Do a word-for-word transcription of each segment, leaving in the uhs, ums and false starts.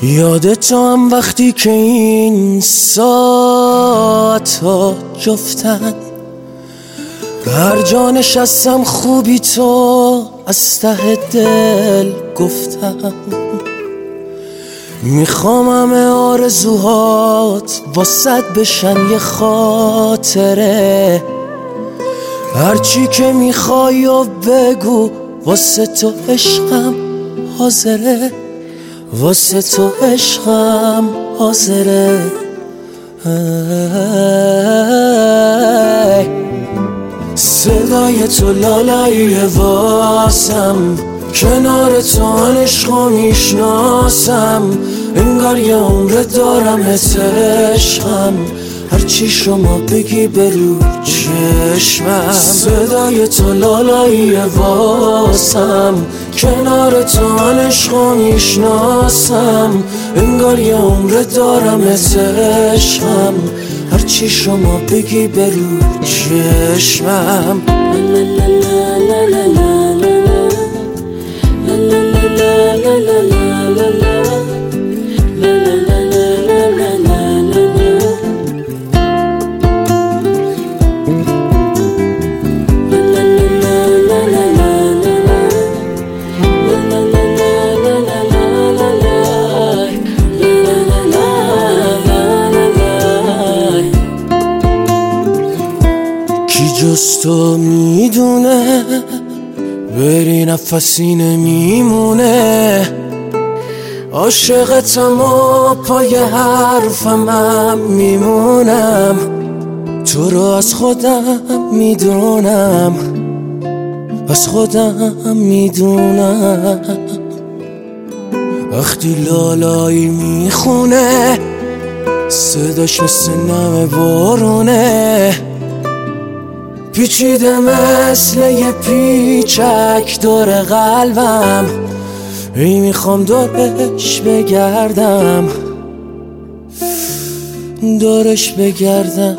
یادت هم وقتی که این ساعت ها جفتن، هر جا نشستم خوبی تو از ته دل گفتم. میخوام همه آرزوهات واسد بشن یه خاطره، هرچی که میخوای و بگو واسه تو عشقم حاضره، واسه تو عشقم حاضره. صدای تو لالایی واسم، کنار تو عشقو میشناسم، انگار یه عمر دارم عشقم، هرچی شما بگی برو چشمم. صدای تو لالایی واسم، کنار تو عشقو میشناسم، انگار یه عمر دارم عشقم، هرچی شما بگی برو چشمم. جز تو میدونه بری نفسی نمیمونه، عاشقتم و پای حرفم هم میمونم، تو رو از خودم میدونم، از خودم میدونم. وقتی لالایی میخونه صداش مثل نم بارونه، پیچیده مثل یه پیچک دور قلبم، ای میخوام دورش بگردم، دورش بگردم.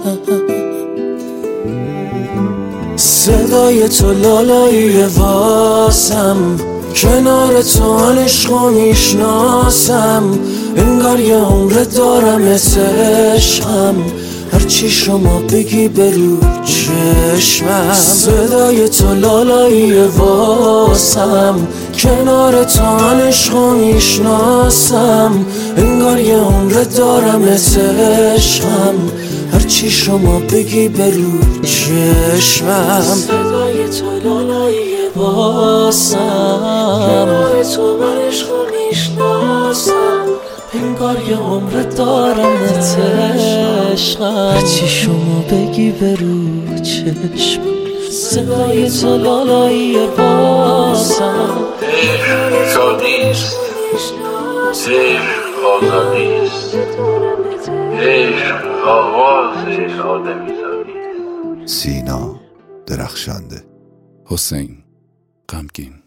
صدای تو لالایی واسم، کنار تو عشقو میشناسم، انگار یه عمر دارم عشقم، هرچی شما بگی برو چشمم. صدای تو لالایی واسم، کنار تو عشقو میشناسم، انگار یه عمر دارم عشقم، هرچی شما بگی برو چشمم. صدای تو لالایی واسم، کنار تو عشقو میشناسم، انگار یه عمر دارم عشقم، هرچی شما بگی برو چشم. صدای تو لالایی واسم، عشق نیست، عشق آزادیست، عشق آواز آدمیزادی. سینا درخشنده. حسین غمگین.